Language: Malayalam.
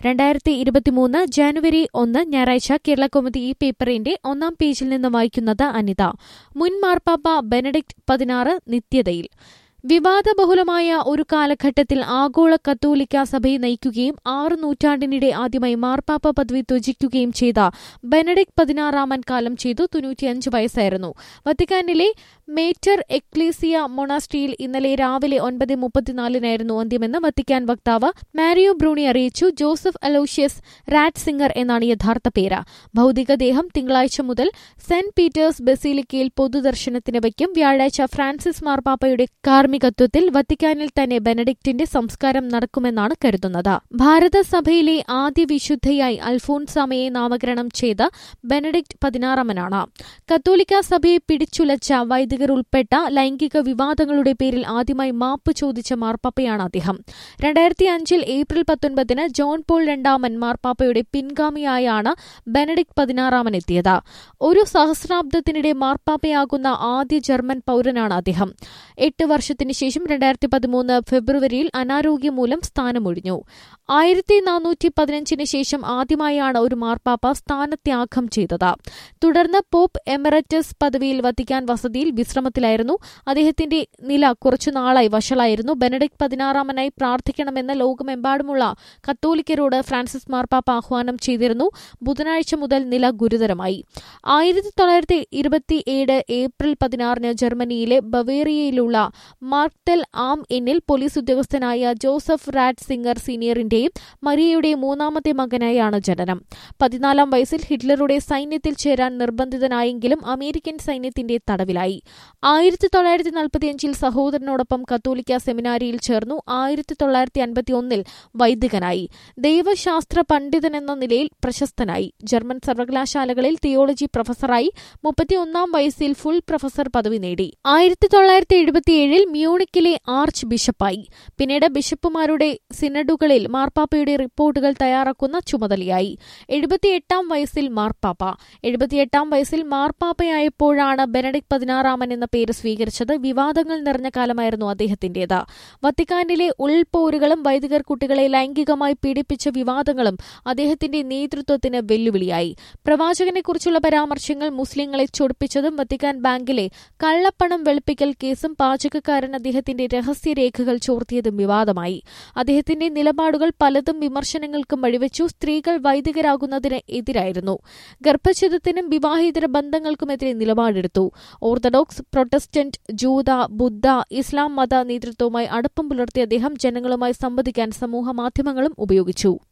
2023 ജനുവരി 1 ഞായറാഴ്ച കേരളകൗമുദി ഈ പേപ്പറിന്റെ ഒന്നാം പേജിൽ നിന്ന് വായിക്കുന്നത് അനിത. മുൻ മാർപ്പാപ്പ ബെനഡിക്ട് 16 നിത്യതയിൽ. വിവാദബഹുലമായ ഒരു കാലഘട്ടത്തിൽ ആഗോള കത്തോലിക്ക സഭയെ നയിക്കുകയും 6 നൂറ്റാണ്ടിനിടെ ആദ്യമായി മാർപ്പാപ്പ പദവി ത്യജിക്കുകയും ചെയ്ത ബെനഡിക്ട് 16 കാലം ചെയ്തു. 95 വയസ്സായിരുന്നു. വത്തിക്കാനിലെ മേറ്റർ എക്ലീസിയ മൊണാസ്ട്രിയിൽ ഇന്നലെ രാവിലെ 9:34 അന്ത്യമെന്ന് വത്തിക്കാൻ വക്താവ് മാരിയോ ബ്രൂണി അറിയിച്ചു. ജോസഫ് അലോഷ്യസ് റാറ്റ്സിംഗർ എന്നാണ് യഥാർത്ഥ പേര്. ഭൌതികദേഹം തിങ്കളാഴ്ച മുതൽ സെന്റ് പീറ്റേഴ്സ് ബസിലിക്കയിൽ പൊതുദർശനത്തിന് വയ്ക്കും. വ്യാഴാഴ്ച ഫ്രാൻസിസ് മാർപ്പാപ്പയുടെ കാർമ്മികത്വത്തിൽ വത്തിക്കാനിൽ തന്നെ ബെനഡിക്റ്റിന്റെ സംസ്കാരം നടക്കുമെന്നാണ് കരുതുന്നത്. ഭാരതസഭയിലെ ആദ്യ വിശുദ്ധയായി അൽഫോൻസാമയെ നാമകരണം ചെയ്ത ബെനഡിക്ട് 16 കത്തോലിക്ക സഭയെ പിടിച്ചുലച്ച വൈദികർ ഉൾപ്പെട്ട ലൈംഗിക വിവാദങ്ങളുടെ പേരിൽ ആദ്യമായി മാപ്പ് ചോദിച്ച മാർപ്പാപ്പയാണ് അദ്ദേഹം. 2005 ഏപ്രിൽ 19 ജോൺ പോൾ II മാർപ്പാപ്പയുടെ പിൻഗാമിയായാണ് ബെനഡിക്ട് 16 എത്തിയത്. ഒരു സഹസ്രാബ്ദത്തിനിടെ മാർപ്പാപ്പയാകുന്ന ആദ്യ ജർമ്മൻ പൌരനാണ് അദ്ദേഹം. 8 വർഷത്തിന് ശേഷം 2013 ഫെബ്രുവരിയിൽ അനാരോഗ്യം മൂലം സ്ഥാനമൊഴിഞ്ഞു. 1415 ശേഷം ആദ്യമായാണ് ഒരു മാർപ്പാപ്പ സ്ഥാനത്യാഗം ചെയ്തത്. തുടർന്ന് പോപ്പ് എമററ്റസ് പദവിയിൽ വത്തിക്കാൻ വസതിയിൽ വിശ്രമത്തിലായിരുന്നു. അദ്ദേഹത്തിന്റെ നില കുറച്ചുനാളായി വഷളായിരുന്നു. ബെനഡിക്ട് 16 പ്രാർത്ഥിക്കണമെന്ന് ലോകമെമ്പാടുമുള്ള കത്തോലിക്കരോട് ഫ്രാൻസിസ് മാർപ്പാപ്പ ആഹ്വാനം ചെയ്തിരുന്നു. ബുധനാഴ്ച മുതൽ നില ഗുരുതരമായി. 1927 ഏപ്രിൽ 16 ജർമ്മനിയിലെ ബവേറിയയിലുള്ള മാർക്ടെൽ ആം എന്നിൽ പോലീസ് ഉദ്യോഗസ്ഥനായ ജോസഫ് റാറ്റ്സിംഗർ സീനിയറിന്റെയും മരിയയുടെയും മൂന്നാമത്തെ മകനായാണ് ജനനം. 14 വയസ്സിൽ ഹിറ്റ്ലറുടെ സൈന്യത്തിൽ ചേരാൻ നിർബന്ധിതനായെങ്കിലും അമേരിക്കൻ സൈന്യത്തിന്റെ തടവിലായി. 1945 സഹോദരനോടൊപ്പം കത്തോലിക്ക സെമിനാരിയിൽ ചേർന്നു. 1951 വൈദികനായി. ദൈവശാസ്ത്ര പണ്ഡിതനെന്ന നിലയിൽ പ്രശസ്തനായി. ജർമ്മൻ സർവകലാശാലകളിൽ തിയോളജി പ്രൊഫസറായി. 31 വയസ്സിൽ ഫുൾ പ്രൊഫസർ പദവി നേടി. 1977 മ്യൂണിക്കിലെ ആർച്ച് ബിഷപ്പായി. പിന്നീട് ബിഷപ്പുമാരുടെ സിനഡുകളിൽ മാർപ്പാപ്പയുടെ റിപ്പോർട്ടുകൾ തയ്യാറാക്കുന്ന ചുമതലയായി. 78 വയസ്സിൽ മാർപ്പാപ്പ. 78 വയസ്സിൽ മാർപ്പാപ്പയായപ്പോഴാണ് ബെനഡിക്ട് 16 എന്ന പേര് സ്വീകരിച്ചത്. വിവാദങ്ങൾ നിറഞ്ഞ കാലമായിരുന്നു അദ്ദേഹത്തിന്റേത്. വത്തിക്കാനിലെ ഉൾപോരുകളും വൈദികർ കുട്ടികളെ ലൈംഗികമായി പീഡിപ്പിച്ച വിവാദങ്ങളും അദ്ദേഹത്തിന്റെ നേതൃത്വത്തിന് വെല്ലുവിളിയായി. പ്രവാചകനെക്കുറിച്ചുള്ള പരാമർശങ്ങൾ മുസ്ലിങ്ങളെ ചൊടിപ്പിച്ചതും വത്തിക്കാൻ ബാങ്കിലെ കള്ളപ്പണം വെളുപ്പിക്കൽ കേസും പാചകക്കാരൻ അദ്ദേഹത്തിന്റെ രഹസ്യരേഖകൾ ചോർത്തിയതും വിവാദമായി. അദ്ദേഹത്തിന്റെ നിലപാടുകൾ പലതും വിമർശനങ്ങൾക്കും വഴിവെച്ചു. സ്ത്രീകൾ വൈദികരാകുന്നതിന് എതിരായിരുന്നു. ഗർഭഛിദത്തിനും വിവാഹേതര ബന്ധങ്ങൾക്കുമെതിരെ നിലപാടെടുത്തു. ഓർത്തഡോക്സ്, പ്രൊട്ടസ്റ്റന്റ്, ജൂത, ബുദ്ധ, ഇസ്ലാം മത നേതൃത്വവുമായി അടുപ്പം പുലർത്തിയ അദ്ദേഹം ജനങ്ങളുമായി സംവദിക്കാൻ സമൂഹമാധ്യമങ്ങളും ഉപയോഗിച്ചു.